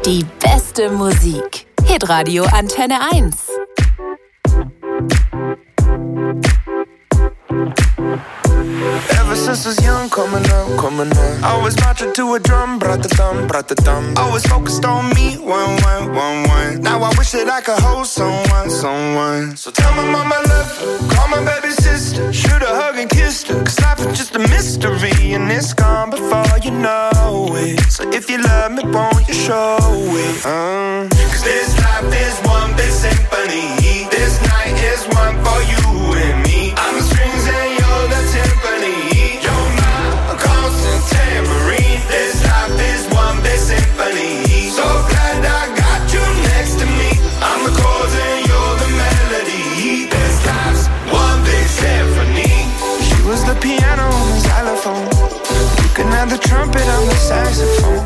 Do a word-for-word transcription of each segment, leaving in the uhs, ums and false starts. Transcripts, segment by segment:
Die beste Musik. Hitradio Antenne eins. Ever since I was young, coming up, coming up, I was marching to a drum, brat-a-dum, brat-a-dum. Always focused on me, one, one, one, one. Now I wish that I could hold someone, someone. So tell my mama I love her, call my baby sister, shoot a hug and kiss her. Cause life is just a mystery and it's gone before you know it. So if you love me, won't you show it? Uh. Cause this life is one big symphony. This night is one for you and me. I'm the strings and you're the timpani. You're my constant tambourine. This life is one big symphony. So glad I got you next to me. I'm the chords and you're the melody. This life's one big symphony. She was the piano on the xylophone. You can have the trumpet on the saxophone.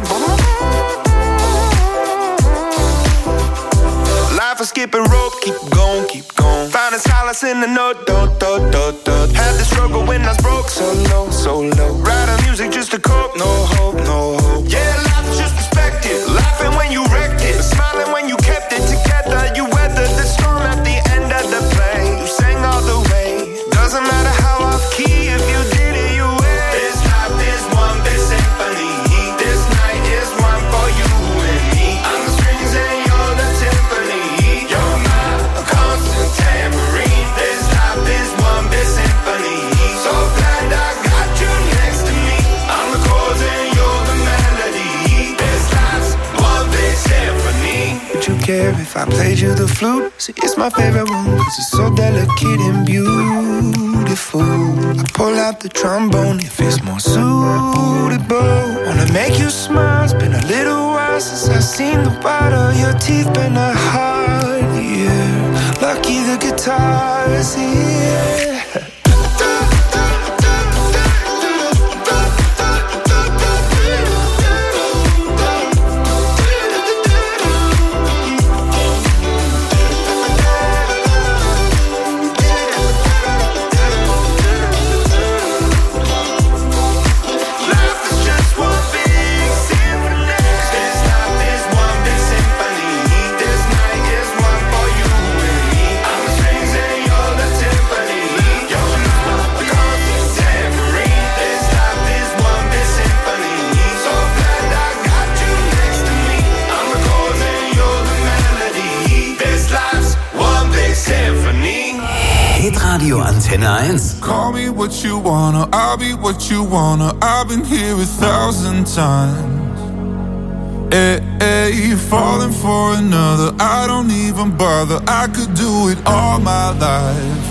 Life is skipping rope, keep going, keep going. Finding solace in the note, do, do, do, do. Had the struggle when I was broke, so low, so low. Writing music just to cope, no hope, no hope. Yeah, life is just perspective. Laughing when you wrecked it, smiling when you kept it together. You weathered the storm at the end of the play. You sang all the way. Doesn't matter how off key, if you did it, you win. This life is one big symphony. This night is one for you and me. I'm the strings and you're the timpani. You're my constant tambourine. This life is one big symphony. So glad I got you next to me. I'm the chords and you're the melody. This life's one big symphony. Would you care if I played you the flute? See, it's my favorite one, cause it's so delicate and beautiful. I pull out the trombone if it's more suitable. Wanna make you smile, it's been a little while since I've seen the white of your teeth. Been a hard year, lucky the guitar is here. Hitradio Antenne eins. Call me what you wanna, I'll be what you wanna. I've been here a thousand times. Hey, hey, falling for another, I don't even bother. I could do it all my life.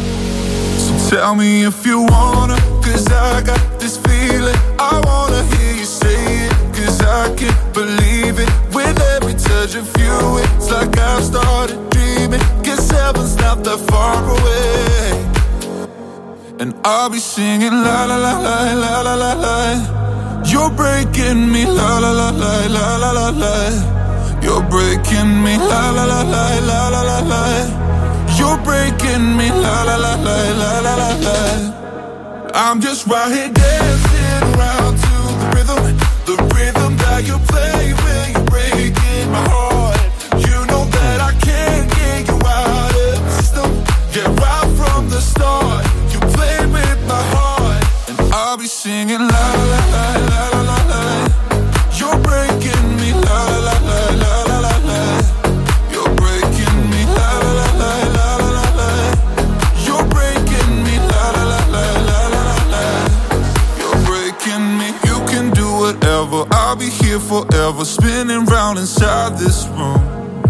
So tell me if you wanna, cause I got this feeling. I wanna hear you say it, cause I can't believe it. With every touch of you, it's like I've started dreaming. Cause heaven's not that far away. And I'll be singing la la la la la la la la. You're breaking me la la la la la la la la. You're breaking me la la la la la la la la. You're breaking me la la la la la la la la. I'm just right here dancing around to the rhythm, the rhythm that you play when you're breaking my heart. You know that I can't get you out of the system. Yeah, right from the start, you played with my heart. And I'll be singing la la la la la la la. You're breaking me la la la la la la la. You're breaking me la la la la la la la. You're breaking me la la la la la la la. You're breaking me. You can do whatever, I'll be here forever, spinning round inside this room.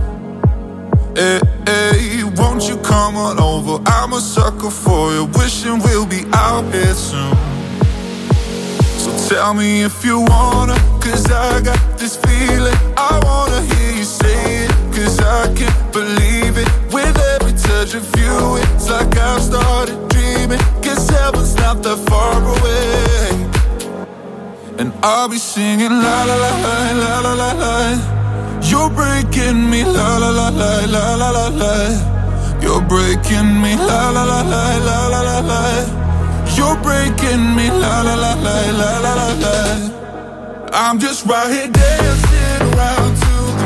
Hey, hey, won't you come on over? I'm a sucker for you, wishing we'll be out here soon. So tell me if you wanna, cause I got this feeling. I wanna hear you say it, cause I can't believe it. With every touch of you, it's like I've started dreaming. Cause heaven's not that far away. And I'll be singing la la la la la la la la. You're breaking me la la la la la la la la. You're breaking me la la la la la la la la. You're breaking me la la la la la la la la. I'm just right here dancing around to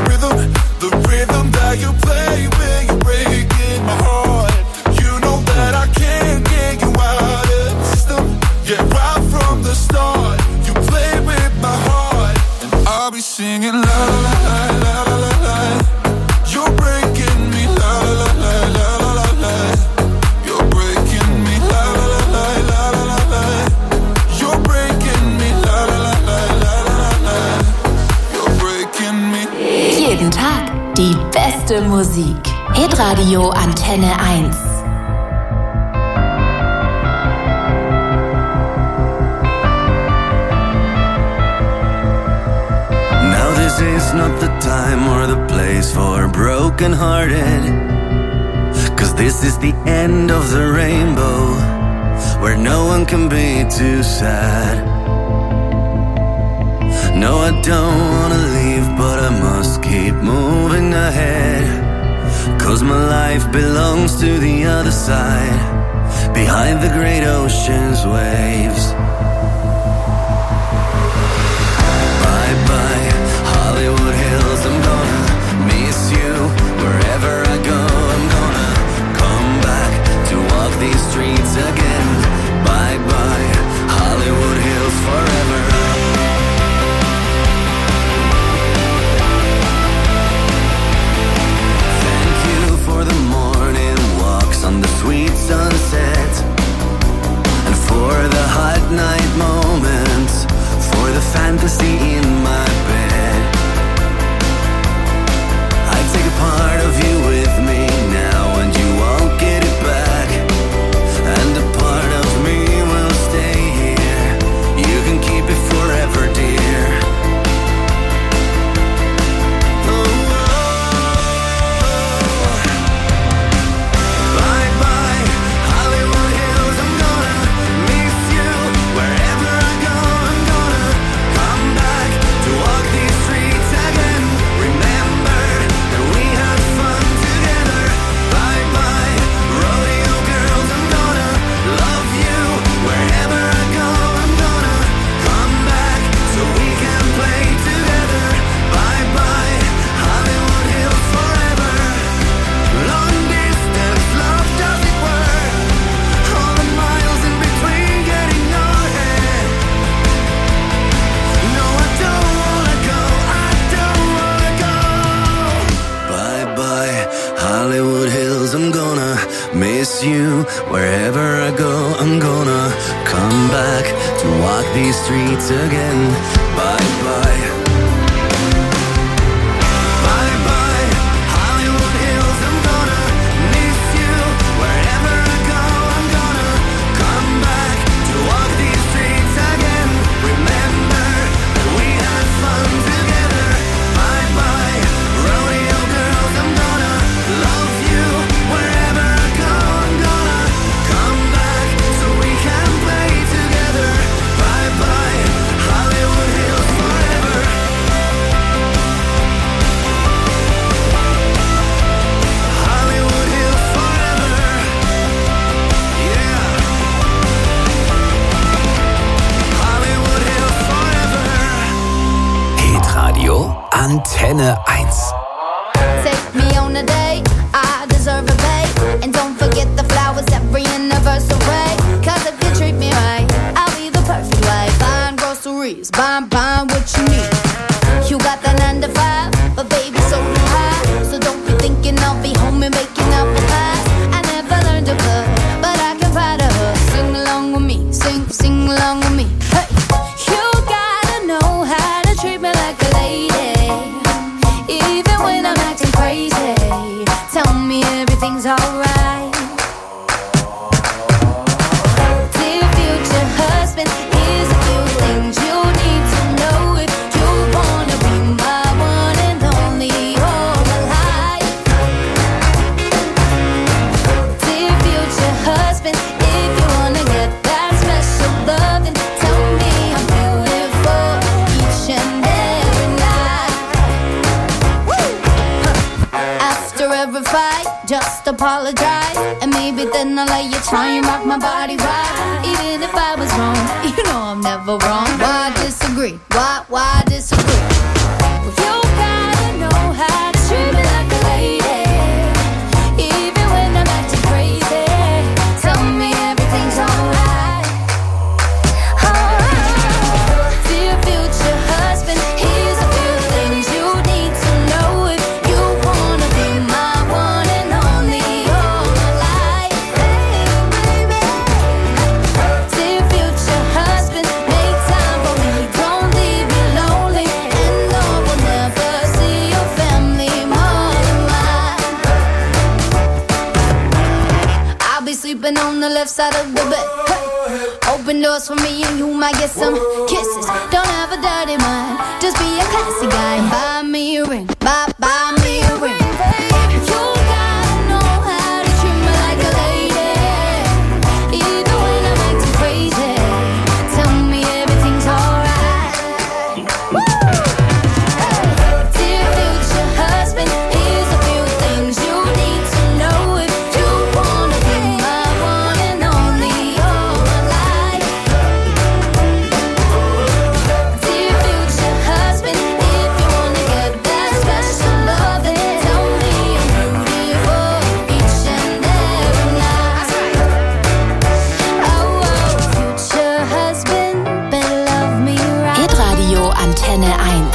The rhythm that you play when you're breaking my heart. You know that I can't get you out of the system. Yeah, right from the start, you play with my heart. And I'll be singing la la la la la la la. You're breaking me la la la la la la la. You're breaking me la la la la la la la la. You're breaking me la la la la la la la. You're breaking me. Jeden Tag die beste Musik. Hitradio Antenne eins. Now this is not the time or the place for broken-hearted, 'cause this is the end of the rainbow, where no one can be too sad. No, I don't wanna leave, but I must keep moving ahead, 'cause my life belongs to the other side, behind the great ocean's waves. Bye-bye, Hollywood Hills, I'm gonna miss you. Wherever I go, I'm gonna come back to walk these streets again. Bye-bye, Hollywood Hills forever. On the sweet sunset, and for the hot night moments, for the fantasy in my bed. I take a part of you with me now, and you won't get it back, and a part of me will stay here. You can keep it forever, dear. You, wherever I go, I'm gonna come back to walk these streets again. Bye bye. Bye bye, Hollywood Hills, I'm gonna miss you. Wherever I go, I'm gonna come back to walk these streets again. Remember that we had fun together. Bye bye, rodeo girls, I'm gonna love you. Wherever I go, come back so we can play together. Bye bye, Hollywood Hills forever. Hollywood Hills forever. Yeah. Hollywood Hills forever. Hitradio Antenne eins. Take me on a date, I deserve a bait. And don't forget the flowers every anniversary. 'Cause if you treat me right, I'll be the perfect wife. Buying groceries, buying, buying what you need. You got that nine to five, but baby so do I. So don't be thinking I'll be home and making out the pies. I never learned to cook, but I can find a hook. Sing along with me, sing, sing along with me. Hey, you gotta know how to treat me like a lady, even when I'm acting crazy. Tell me everything's alright. Dear future husband, here's a few things you need to know if you wanna be my one and only all my life. Dear future husband, if you wanna get that special loving, tell me I'm beautiful each and every night. Woo! Huh. After every fight, just apologize, and maybe then I'll let you try and rock my body right. Even if I was wrong, you know I'm never wrong. Why disagree? Why, why disagree? Well, you gotta know how to treat side of the bed. Hey. Open doors for me and you might get some kisses. Don't have a dirty mind, just be a classy guy. Buy me a ring, buy, buy me a ring. You gotta know how to treat me like a lady, even when I'm acting crazy. Tell me everything's alright. Woo! Hey. Dear future husband, here's a few things you need to know if you wanna be my one and only all my life. Dear future husband, if you wanna get that special love, then tell me I'm beautiful each and every night. Oh, oh, future husband, better love me right. Hitradio Antenne eins.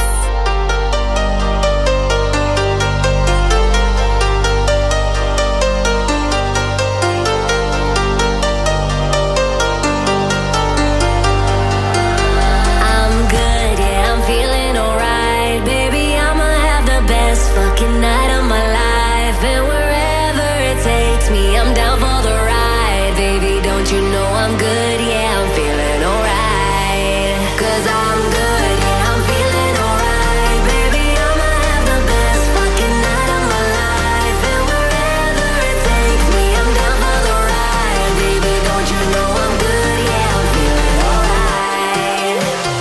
I'm good, yeah, I'm feeling alright. Baby, I'ma have the best fucking night of my life. And wherever it takes me, I'm down for the ride. Baby, don't you know I'm good, yeah, I'm feeling alright. Cause I'm good, yeah, I'm feeling alright. Baby, I'ma have the best fucking night of my life. And wherever it takes me, I'm down for the ride. Baby, don't you know I'm good, yeah, I'm feeling alright.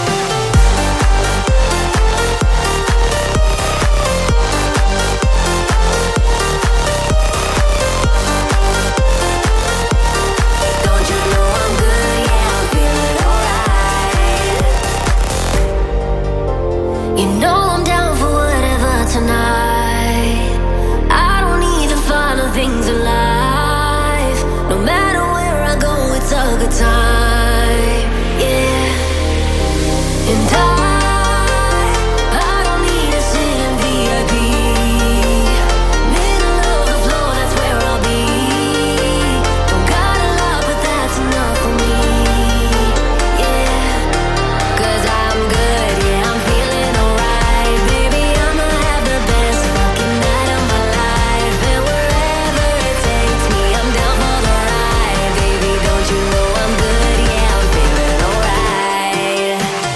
Don't you know I'm good, yeah, I'm feeling alright. You know I'm down for whatever tonight. I don't need the final things in life. No matter where I go, it's a good time. Yeah. And I, I don't need to sit in V I P. Middle of the floor, that's where I'll be. Don't got a lot, but that's enough for me. Yeah. Cause I'm good, yeah, I'm feeling alright. Baby, I'ma have the best fucking night of my life. And wherever it takes me, I'm down for the ride. Baby, don't you know I'm good, yeah, I'm feeling alright.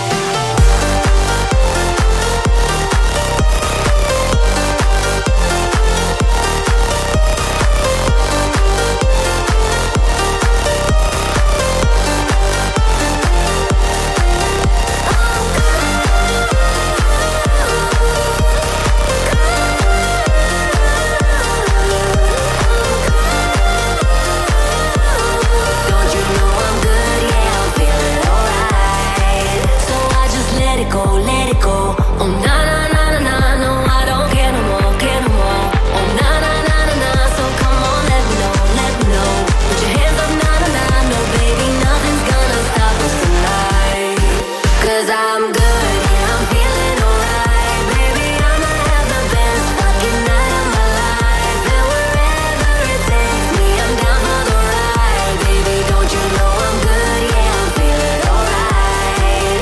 Don't you know I'm good, yeah, I'm feeling alright. So I just let it go, let it go. Oh na na na na na, no, I don't care no more, care no more. Oh na na na na na, so come on, let me know, let me know. Put your hands up, na na na, no baby, nothing's gonna stop us tonight. Cause I'm good, yeah, I'm feeling alright. Baby, I'ma have the best fucking night of my life. And wherever it takes me, I'm down for the ride. Baby, don't you know I'm good, yeah, I'm feeling alright.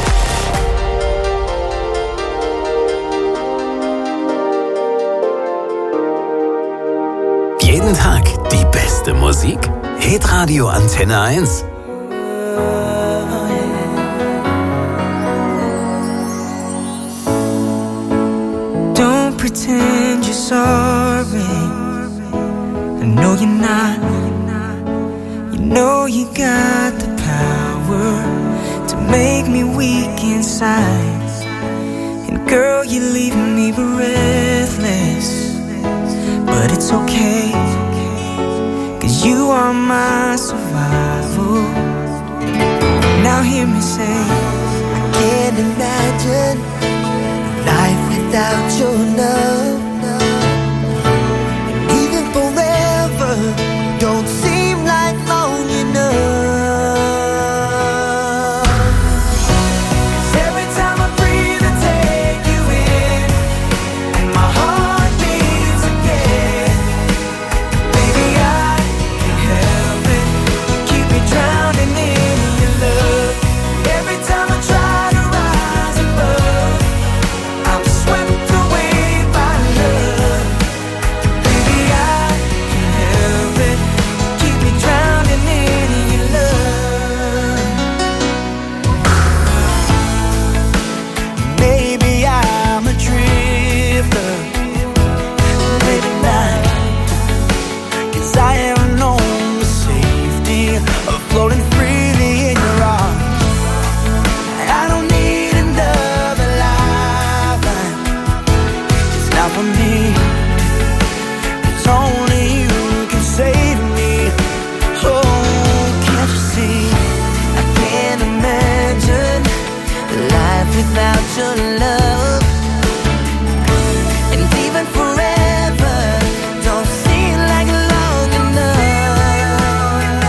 Jeden Tag die beste Musik? Hitradio Antenne eins. Don't pretend you're sorry. I know you're not. You know you got the power to make me weak inside. And girl, you're leaving me breathless. But it's okay, cause you are my survival. Now hear me say, I can't imagine life without your love. And even forever don't seem like long enough. 'Cause every time I breathe I take you in, and my heart beats again. Baby, I can't help it, you keep me drowning in your love. Every time I try to rise above, your love. And even forever don't seem like long enough.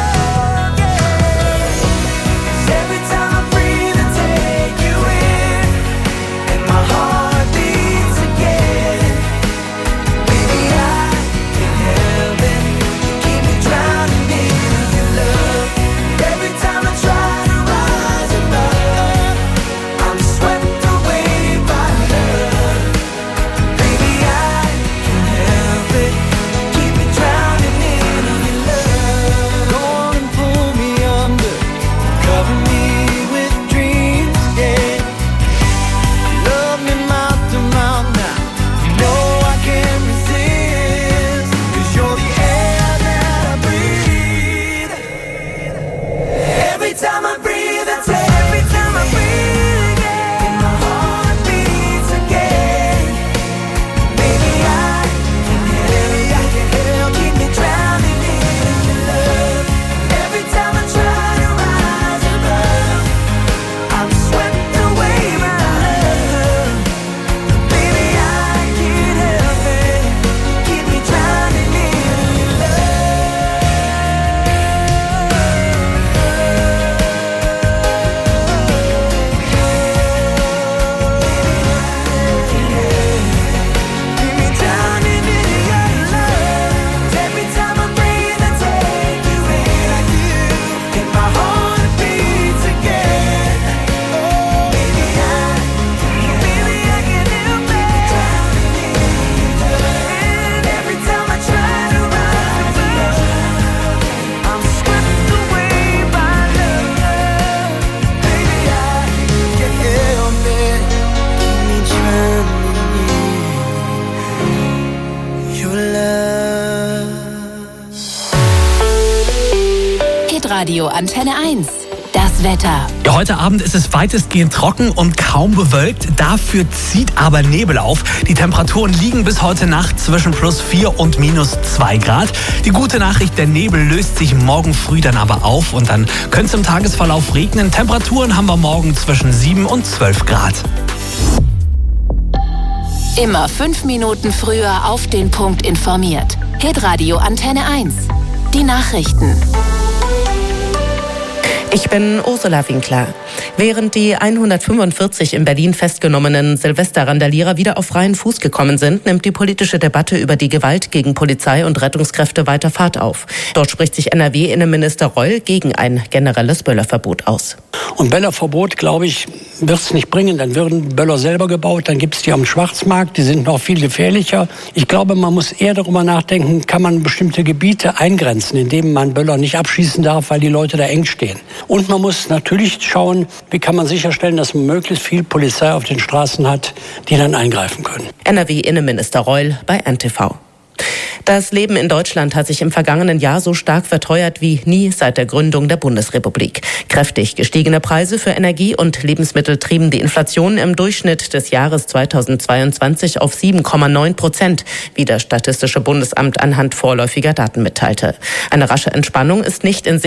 'Cause every time I breathe I take you in, and my heart beats again. Baby, I can't help it, you keep me drowning in your love. Every time I try to rise above, I'm swept away by love. Baby, I can't help it, keep me drowning in your love. Go on and pull me under, cover me with dreams, yeah. Love me mouth to mouth now, you know I can't resist. 'Cause you're the air that I breathe. Every time I breathe, I take. Every time I breathe again, and my heart beats again. Baby, I can't help, I can't help, keep me drowning in your love. Every time I try to rise above, I'm swept away by love. Baby, I can't help it, keep me drowning in your love. Keep me drowning in your love. Every time I breathe, I take you in, I do, and my heart beats again. Oh, baby, I, baby, I can't help it, drowning in your love. And every time I try to rise above, I'm swept away by love. Baby, I can't help it, keep me drowning in your love. Hitradio Antenne eins. Das Wetter. Ja, heute Abend ist es weitestgehend trocken und kaum bewölkt. Dafür zieht aber Nebel auf. Die Temperaturen liegen bis heute Nacht zwischen plus vier und minus zwei Grad. Die gute Nachricht, der Nebel löst sich morgen früh dann aber auf und dann könnte es im Tagesverlauf regnen. Temperaturen haben wir morgen zwischen sieben und zwölf Grad. Immer fünf Minuten früher auf den Punkt informiert. Hitradio Antenne eins. Die Nachrichten. Ich bin Ursula Winkler. Während die hundertfünfundvierzig in Berlin festgenommenen Silvester-Randalierer wieder auf freien Fuß gekommen sind, nimmt die politische Debatte über die Gewalt gegen Polizei und Rettungskräfte weiter Fahrt auf. Dort spricht sich N R W-Innenminister Reul gegen ein generelles Böllerverbot aus. Und Böllerverbot, glaube ich, wird es nicht bringen. Dann würden Böller selber gebaut, dann gibt es die am Schwarzmarkt, die sind noch viel gefährlicher. Ich glaube, man muss eher darüber nachdenken, kann man bestimmte Gebiete eingrenzen, indem man Böller nicht abschießen darf, weil die Leute da eng stehen. Und man muss natürlich schauen, wie kann man sicherstellen, dass man möglichst viel Polizei auf den Straßen hat, die dann eingreifen können. N R W-Innenminister Reul bei N T V. Das Leben in Deutschland hat sich im vergangenen Jahr so stark verteuert wie nie seit der Gründung der Bundesrepublik. Kräftig gestiegene Preise für Energie und Lebensmittel trieben die Inflation im Durchschnitt des Jahres zweitausendzweiundzwanzig auf sieben Komma neun Prozent, wie das Statistische Bundesamt anhand vorläufiger Daten mitteilte. Eine rasche Entspannung ist nicht in